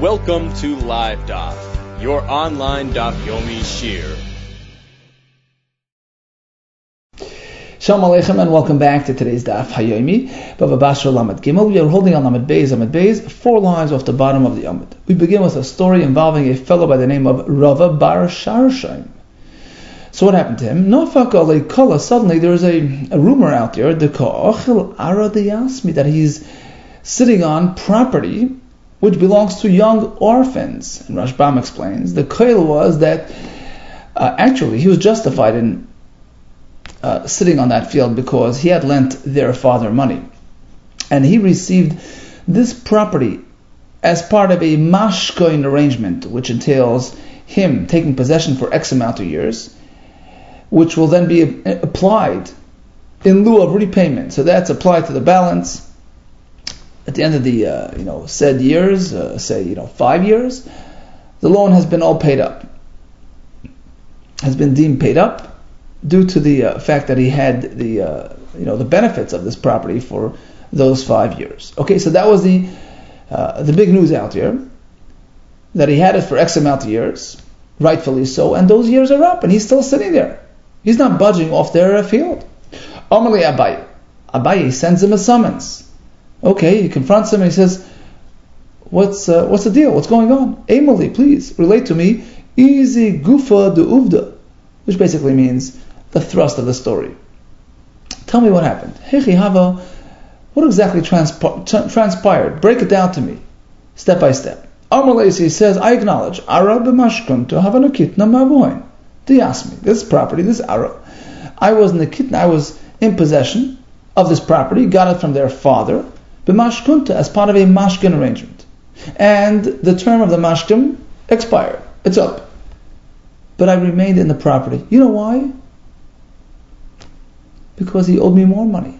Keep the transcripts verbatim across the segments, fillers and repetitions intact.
Welcome to Live Daf, your online Daf Yomi Shir. Shalom Aleichem and welcome back to today's Daf Hayomi, Bava Basra Lamed Gimel. We are holding on Lamed Beis, Lamed Beis, four lines off the bottom of the Amud. We begin with a story involving a fellow by the name of Rava Bar Sharshaim. So what happened to him? Nafak alei kala. Suddenly there is a, a rumor out there, the ka'achil ara deyasmi, that he's sitting on property which belongs to young orphans. And Rashbam explains the koil was that uh, actually he was justified in uh, sitting on that field because he had lent their father money, and he received this property as part of a mashkoin arrangement, which entails him taking possession for X amount of years, which will then be applied in lieu of repayment. So that's applied to the balance at the end of the uh, you know said years, uh, say you know five years. The loan has been all paid up, has been deemed paid up due to the uh, fact that he had the uh, you know the benefits of this property for those five years. Okay, so that was the uh, the big news out here, that he had it for X amount of years, rightfully so, and those years are up, and he's still sitting there. He's not budging off their field. Amalei Abaye. Abaye sends him a summons. Okay, he confronts him and he says, What's uh, what's the deal? What's going on? Amalei, please relate to me. Easy gufa de uvda, which basically means the thrust of the story. Tell me what happened. Hechi hava, what exactly transp- tra- transpired? Break it down to me, step by step. Amalei, he says, I acknowledge. Ara b'mashkun to have an akitna mavoin. They asked me, this property, this ara, I was in the kitna, I was in possession of this property, got it from their father, b'mashkunta, as part of a mashkin arrangement. And the term of the mashkin expired. It's up. But I remained in the property. You know why? Because he owed me more money.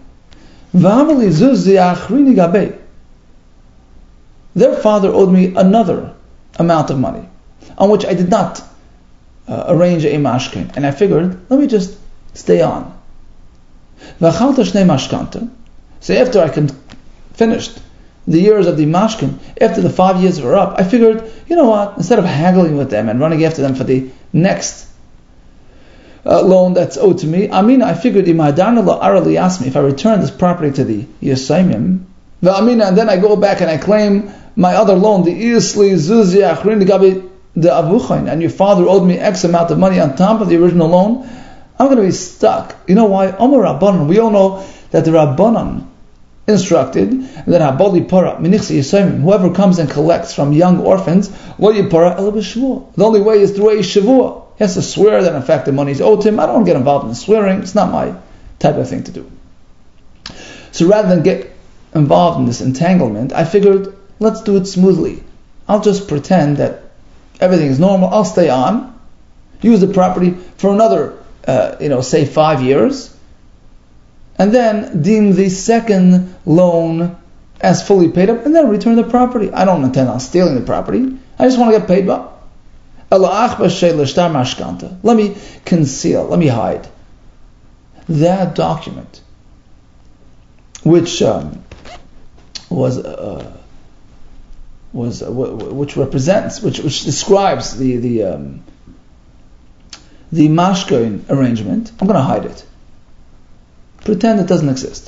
Their father owed me another amount of money, on which I did not uh, arrange a mashkin. And I figured, let me just stay on. So after I can finished the years of the mashkin, after the five years were up, I figured, you know what, instead of haggling with them and running after them for the next uh, loan that's owed to me, I mean, I figured, if I return this property to the Yisayimim, and then I go back and I claim my other loan, the Isli Zuzi Achrin Gabi the Avuchain, and your father owed me X amount of money on top of the original loan, I'm going to be stuck. You know why? Omer Rabbanan, we all know that the Rabbanan instructed that Habali Para, Minichsi Yisayim, whoever comes and collects from young orphans, Lo Yipara El B'Shavua. The only way is through a Shavua. He has to swear that in fact the money is owed to him. I don't get involved in swearing. It's not my type of thing to do. So rather than get involved in this entanglement, I figured, let's do it smoothly. I'll just pretend that everything is normal. I'll stay on, use the property for another, uh, you know, say five years, and then deem the second loan as fully paid up, and then return the property. I don't intend on stealing the property. I just want to get paid up. Let me conceal, let me hide that document, which um, was uh, was uh, w- which represents, which which describes the the um, the mashkoin arrangement. I'm going to hide it. Pretend it doesn't exist.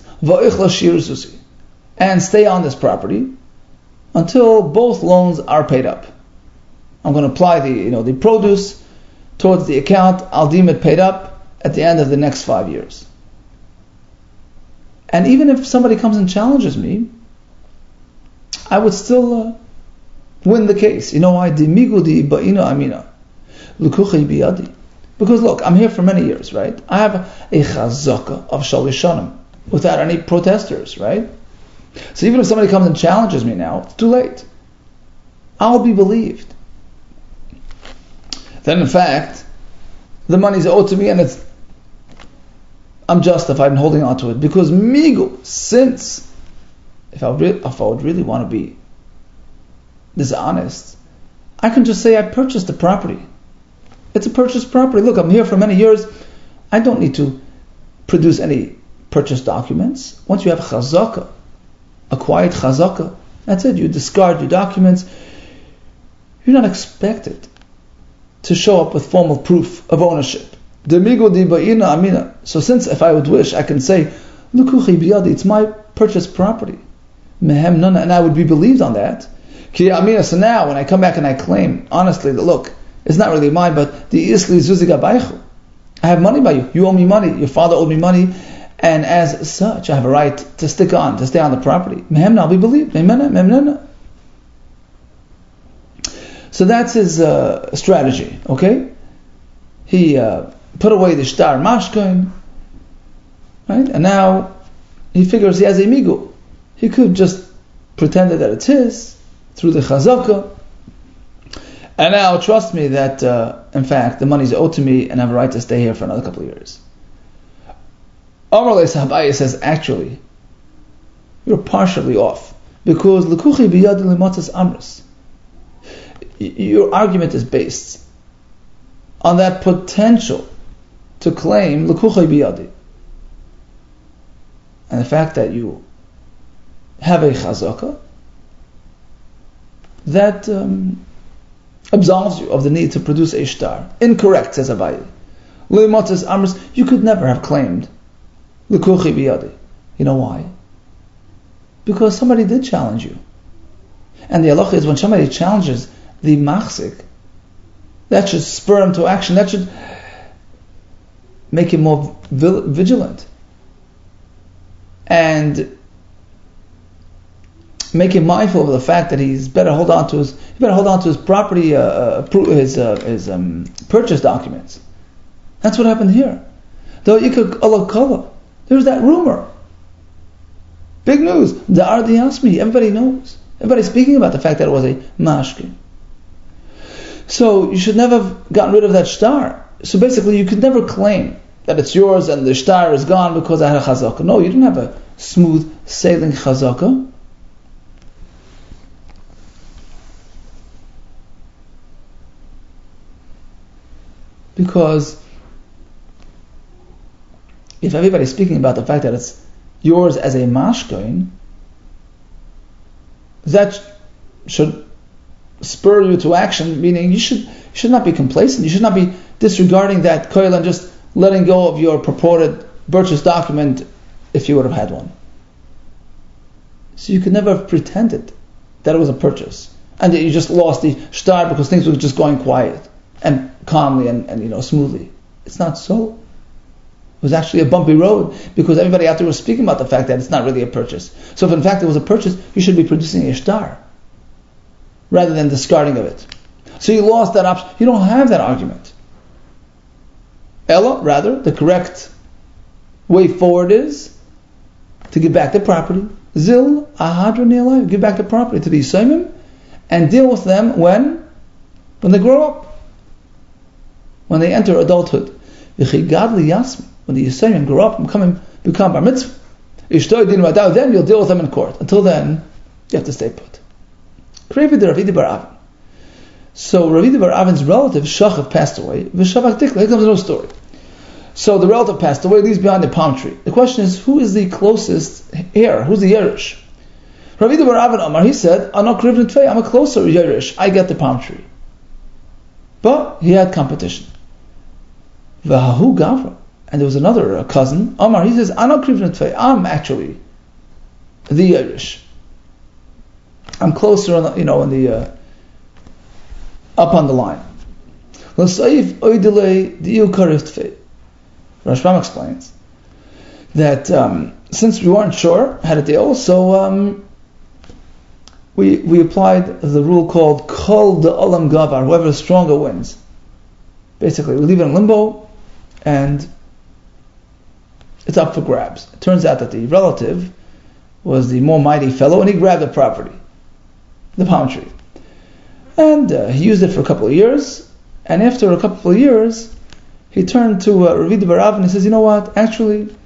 And stay on this property until both loans are paid up. I'm going to apply the you know the produce towards the account. I'll deem it paid up at the end of the next five years. And even if somebody comes and challenges me, I would still uh, win the case. You know why? Dimigudi ba'ina amina. Lukuchi biyadi. Because look, I'm here for many years, right? I have a chazaka of shalishanim without any protesters, right? So even if somebody comes and challenges me now, it's too late. I'll be believed. Then in fact, the money's owed to me and it's I'm justified in holding on to it. Because migu, since if I, re- if I would really want to be dishonest, I can just say I purchased the property. It's a purchased property. Look, I'm here for many years. I don't need to produce any purchase documents. Once you have chazaka, a quiet chazaka, that's it. You discard your documents. you're not expected to show up with formal proof of ownership. So since if I would wish, I can say, Lukuchi biyadi, it's my purchased property. Mehem nana, and I would be believed on that. So now when I come back and I claim, honestly, that look, it's not really mine, but the isli zuziga baichu. I have money by you. You owe me money. Your father owed me money. And as such, I have a right to stick on, to stay on the property. Mehem, I'll be believed. Mehem nana. So that's his uh, strategy, okay? He uh, put away the shtar mashkoin, right? And now he figures he has a migu. He could just pretend that it's his through the chazaka. And now trust me that, uh, in fact, the money is owed to me and I have a right to stay here for another couple of years. Amar le Sahabaya says, actually, you're partially off. Because l'kuchi biyad l'matas amras. Your argument is based on that potential to claim l'kuchi biyadi. And the fact that you have a chazaka that um, absolves you of the need to produce a shtar. Incorrect, says Abaye. L'matas amras, you could never have claimed l'kuchi biyadi. You know why? Because somebody did challenge you. And the halacha is when somebody challenges the machzik, that should spur him to action. That should make him more vigilant and make him mindful of the fact that he's better hold on to his he better hold on to his property, uh, his uh, his um, purchase documents. That's what happened here. Though there's that rumor. Big news. The Ardi Asmi. Everybody knows. Everybody's speaking about the fact that it was a mashkin. So you should never have gotten rid of that shtar. So basically you could never claim that it's yours and the shtar is gone because I had a chazaka. No, you didn't have a smooth sailing chazaka. Because if everybody's speaking about the fact that it's yours as a mashkoin, that should spur you to action, meaning you should you should not be complacent. You should not be disregarding that koil and just letting go of your purported purchase document if you would have had one. So you could never have pretended that it was a purchase and that you just lost the shtar because things were just going quiet and calmly and, and you know smoothly. It's not so. It was actually a bumpy road because everybody out there was speaking about the fact that it's not really a purchase. So if in fact it was a purchase, you should be producing a shtar rather than discarding of it. So you lost that option. You don't have that argument. Ella, rather, the correct way forward is to give back the property. Zil ahadra ne'alai, give back the property to the Yisayimim and deal with them when? When they grow up. When they enter adulthood. V'chigadli yasmi, when the Yisayimim grow up and become, become bar mitzvah. Ishtoi din v'adav, then you'll deal with them in court. Until then, you have to stay put. Krevi de Ravidi bar Avin. So Ravidi bar Avin's relative, Shachav, passed away. V'shavak tikla, here comes a new story. So the relative passed away, leaves behind the palm tree. The question is, who is the closest heir? Who's the Yerush? Ravidi bar Avin Amar, he said, Anok Rivnit Tvei, I'm a closer Yerush, I get the palm tree. But he had competition. V'hahu Gavra, and there was another uh, cousin, Amar, he says, Anok Rivnit Tvei, I'm actually the Yerush. I'm closer, on the, you know, in the uh, up on the line. L'saif oidelei diu karif tfei. Rashbam explains that um, since we weren't sure how to deal, so um, we we applied the rule called kol de olam gavar, whoever is stronger wins. Basically, we leave it in limbo, and it's up for grabs. It turns out that the relative was the more mighty fellow, and he grabbed the property, the palm tree. And uh, he used it for a couple of years, and after a couple of years, he turned to uh, Ravidi bar Avin and he says, you know what, actually,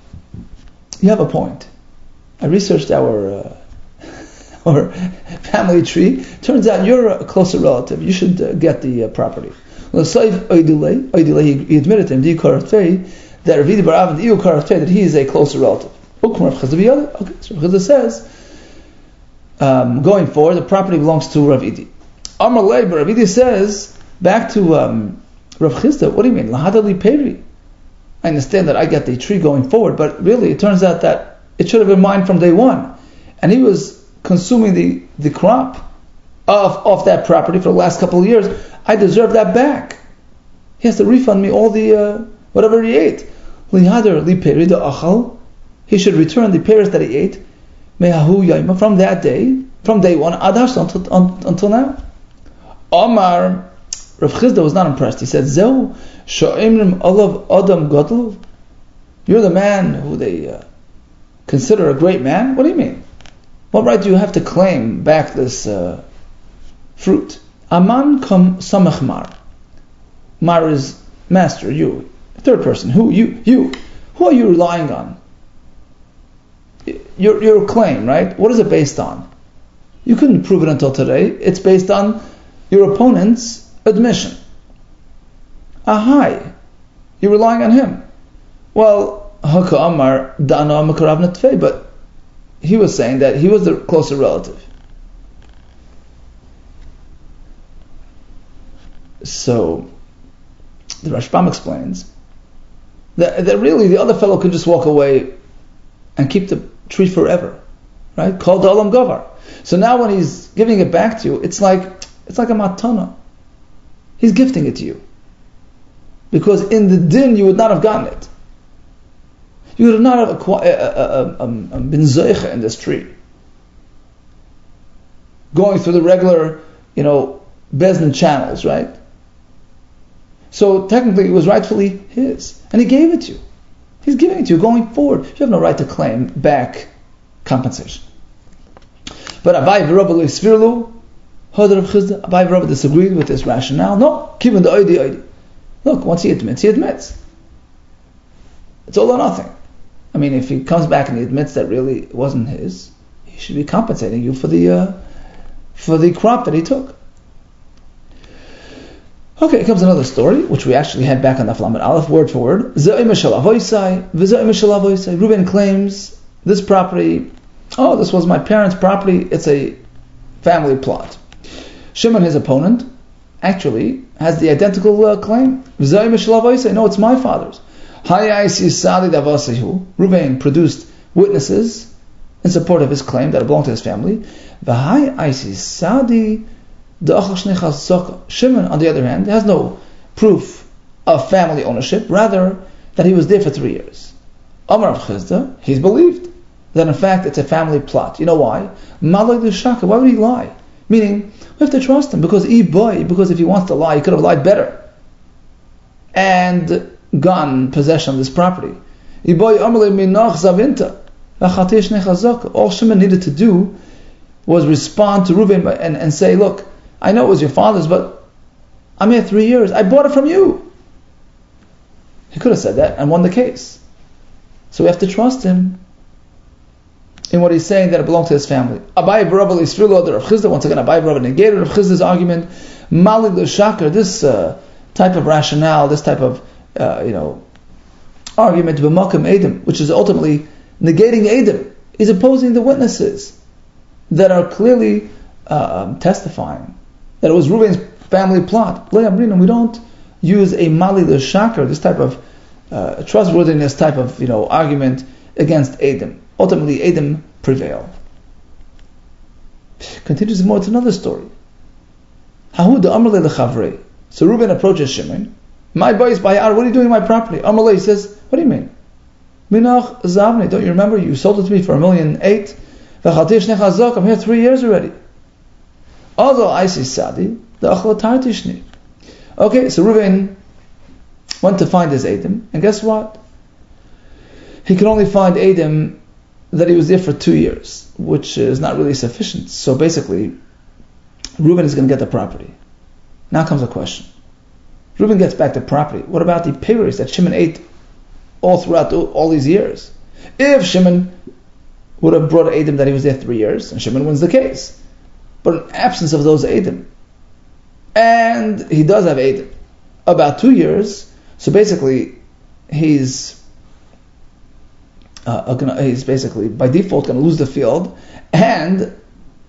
you have a point. I researched our uh, our family tree. Turns out you're a closer relative. You should uh, get the uh, property. He admitted to him, that Ravidi bar Avin, that he is a closer relative. Okay, so Rav Chizda says, um, going forward, the property belongs to Ravidi. Amar Lei, but Ravidi says, back to um, Rav Chisda, what do you mean? Lahada li peri. I understand that I get the tree going forward, but really it turns out that it should have been mine from day one. And he was consuming the, the crop of, of that property for the last couple of years. I deserve that back. He has to refund me all the, uh, whatever he ate. Lihadar li peri da achal. He should return the pears that he ate. Mehahu yaima, from that day, from day one, adash until, until now. Omar, Rav Chisda was not impressed. He said, Zeu sha'imrim olav adam gadlov. You're the man who they uh, consider a great man? What do you mean? What right do you have to claim back this uh, fruit? Aman kam samach mar. Mar is master, you. Third person, who? You. You. Who are you relying on? Your, your claim, right? What is it based on? You couldn't prove it until today. It's based on your opponent's admission. Ahai. You're relying on him. Well, Haka Amar Dana Makarav Natvei, but he was saying that he was the closer relative. So the Rashbam explains that, that really the other fellow could just walk away and keep the tree forever, right? Called Olam Gavar. So now when he's giving it back to you, it's like it's like a matana. He's gifting it to you, because in the din you would not have gotten it. You would not have acquired, uh, uh, uh, um, um, been zeicha in this tree, going through the regular, you know, bezdin channels, right? So technically it was rightfully his, and he gave it to you. He's giving it to you going forward. You have no right to claim back compensation. But Abai v'Rabba le'svirlu, Hadar of Chisda, Abai v'Rabba disagreed with this rationale. No, given the oidi oidi. Look, once he admits, he admits. It's all or nothing. I mean, if he comes back and he admits that really it wasn't his, he should be compensating you for the uh, for the crop that he took. Okay, here comes another story, which we actually had back on the Flamet Aleph, word for word. Reuben claims this property, oh, this was my parents' property, it's a family plot. Shimon, his opponent, actually has the identical uh, claim. No, it's my father's. Reuben produced witnesses in support of his claim that it belonged to his family. Shimon, on the other hand, has no proof of family ownership, rather that he was there for three years. Amar of Chisda, he's believed that in fact it's a family plot. You know why? Malay the Shaka, why would he lie? Meaning, we have to trust him, because he boy, because if he wants to lie, he could have lied better and gotten possession of this property. All Shimon needed to do was respond to Reuben and, and say, look, I know it was your father's, but I'm here three years. I bought it from you. He could have said that and won the case. So we have to trust him in what he's saying, that it belonged to his family. Abai v'Rabba l'Isfirlo de Rav Chisda. Once again, Abai v'Rabba negated Rav Chizda's argument. Mali l'Shakar, this uh, type of rationale, this type of uh, you know argument, b'makam Edom, which is ultimately negating Edom, is opposing the witnesses that are clearly uh, um, testifying that it was Reuben's family plot. We don't use a mali l'shakar, this type of uh, trustworthiness type of you know argument against Edom. Ultimately, Edom prevail. Continues more to another story. So Reuben approaches Shimon. My boys by Ar, what are you doing in my property? Amalei says, what do you mean? Minach Zavni, don't you remember? You sold it to me for a million eight. I'm here three years already. Although I see Sadi, the Achlatardishni. Okay, so Reuben went to find his Edom, and guess what? He could only find Edom that he was there for two years, which is not really sufficient. So basically, Reuben is going to get the property. Now comes a question. Reuben gets back the property. What about the payers that Shimon ate all throughout the, all these years? If Shimon would have brought Edom that he was there three years, and Shimon wins the case. But in absence of those Edom, and he does have Edom, about two years, so basically he's uh, gonna, he's basically by default going to lose the field, and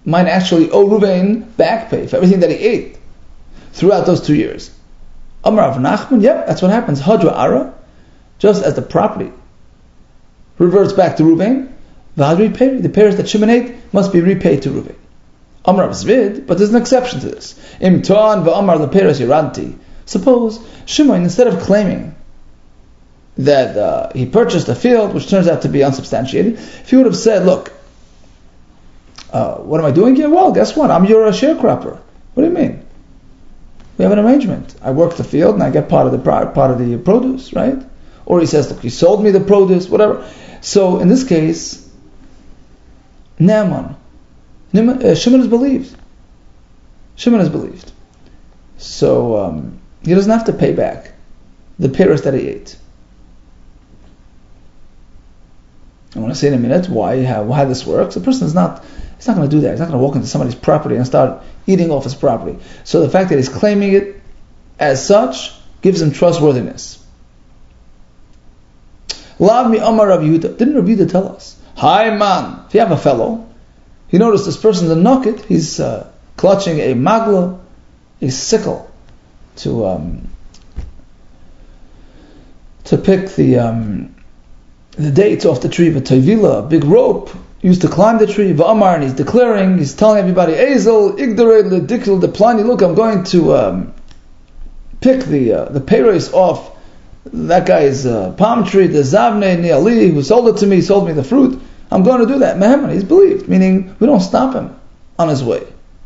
might actually owe Reuven back pay for everything that he ate throughout those two years. Amar Rav Nachman, yep, that's what happens. Hadra Ara, just as the property reverts back to Reuven, the payers that Shimon ate must be repaid to Reuven. Amar Rav Zvid, but there's an exception to this. Im Toan v'Amar leperes yiranti. Suppose Shimon, instead of claiming that uh, he purchased a field, which turns out to be unsubstantiated, if he would have said, look, uh, what am I doing here? Well, guess what? I'm your uh, sharecropper. What do you mean? We have an arrangement. I work the field and I get part of the part of the produce, right? Or he says, look, you sold me the produce, whatever. So in this case, Naaman, uh, Shimon is believed. Shimon is believed. So um, he doesn't have to pay back the payers that he ate. I want to say in a minute why how, how this works. A person is not he's not going to do that. He's not going to walk into somebody's property and start eating off his property. So the fact that he's claiming it as such gives him trustworthiness. Lav mi Amar Rav Yehuda. Didn't Rav Yehuda tell us? Hi man, if you have a fellow, you notice this person's a nokit, he's uh, clutching a magla, a sickle, to um, to pick the um, the dates off the tree, but Tevila, a big rope, used to climb the tree, V'amar, and he's declaring, he's telling everybody, Ezel, Igdare, Ledikl, Deplani, look, I'm going to um, pick the uh, the payrace off that guy's uh, palm tree, the Zavne Niali, who sold it to me, sold me the fruit. I'm going to do that. Meheman, he's believed, meaning we don't stop him on his way.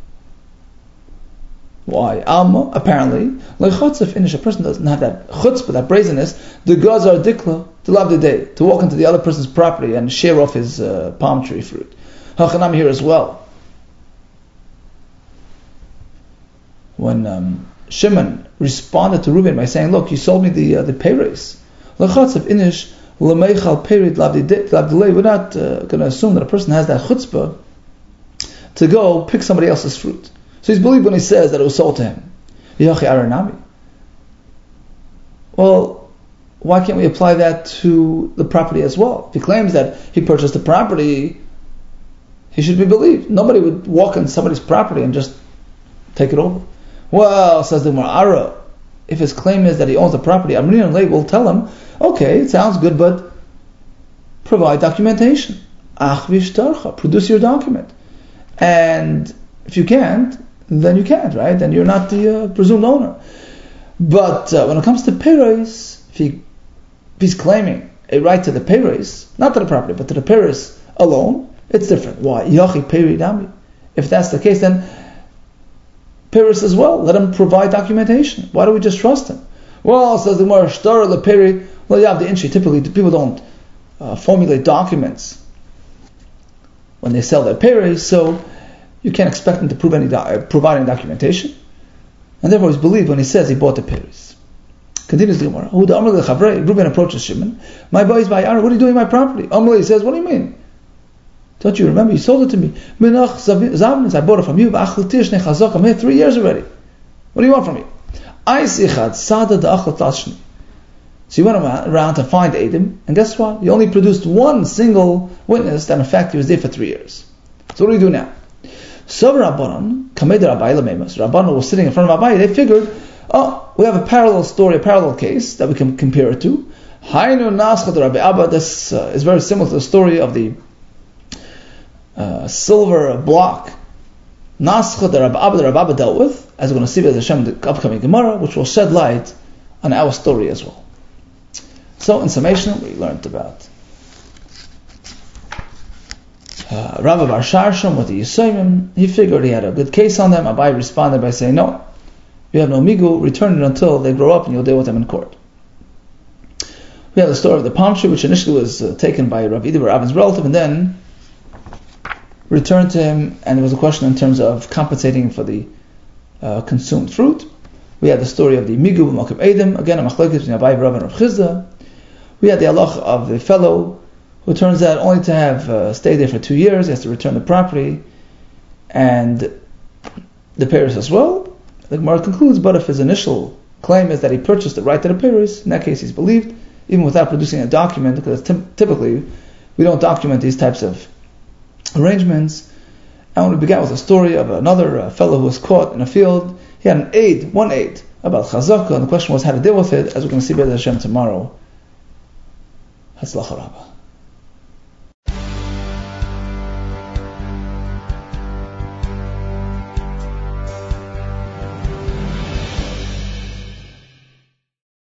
Why? Alma, apparently, like chutzah, finish, a person doesn't have that chutzpah, that brazenness, the gods are dikla, to love the day, to walk into the other person's property and share off his uh, palm tree fruit. Hachanam here as well. When um, Shimon responded to Reuben by saying, look, you sold me the uh, the payrace. Like chutzah, finish, lemeichal peirit labdilei, we're not uh, going to assume that a person has that chutzpah to go pick somebody else's fruit. So he's believed when he says that it was sold to him. Well, why can't we apply that to the property as well? If he claims that he purchased the property, he should be believed. Nobody would walk on somebody's property and just take it over. Well, says the Gemara, if his claim is that he owns the property, Amrin and Lay will tell him, okay, it sounds good, but provide documentation. Ach vishtarcha, produce your document. And if you can't, then you can't, right? Then you're not the uh, presumed owner. But uh, when it comes to payrace, if, he, if he's claiming a right to the payrace, not to the property, but to the payrace alone, it's different. Why? Yachi payri dami. If that's the case, then payrace as well. Let him provide documentation. Why do we just trust him? Well, says the Gemara, shtar le payri. Well, yeah, the inchi. Typically, people don't uh, formulate documents when they sell their payrace, so you can't expect him to prove any do- uh, provide any documentation, and therefore he's believed when he says he bought the payrace. Continues the Gemara. Reuben approaches Shimon. My boy is by Ara. What are you doing in my property? Amalei says, what do you mean? Don't you remember? You sold it to me. I bought it from you. I'm here three years already. What do you want from me? So he went around to find Adam, and guess what? He only produced one single witness that in fact he was there for three years. So what do we do now? So Rabbanon, Kameder Abai Lamemas, Rabbanon was sitting in front of Abai, they figured, oh, we have a parallel story, a parallel case that we can compare it to. Hainu Naschad Rabbi Abba, this uh, is very similar to the story of the uh, silver block. Naschad Rabbi Abba, the Rabbi Abba dealt with, as we're going to see with Hashem in the upcoming Gemara, which will shed light on our story as well. So, in summation, we learned about uh, Rabbi Bar Sharsham with the Yisayim. He figured he had a good case on them. Abai responded by saying, no, you have no migu, return it until they grow up and you'll deal with them in court. We have the story of the palm tree, which initially was uh, taken by Rav Idi, Ravin's relative, and then returned to him, and there was a question in terms of compensating for the uh, consumed fruit. We had the story of the migu b'makom Edom, again a machlokes between Abai, Rav, and Rav Chizda. We had the halach of the fellow who turns out only to have uh, stayed there for two years, he has to return the property, and the payers as well. The Gemara concludes, but if his initial claim is that he purchased the right to the payers, in that case he's believed, even without producing a document, because t- typically we don't document these types of arrangements, And when we began with a story of another uh, fellow who was caught in a field, he had an aid, one aid, about chazaka, and the question was how to deal with it, as we're going to see by Hashem tomorrow. Hatzlacha Rabbah.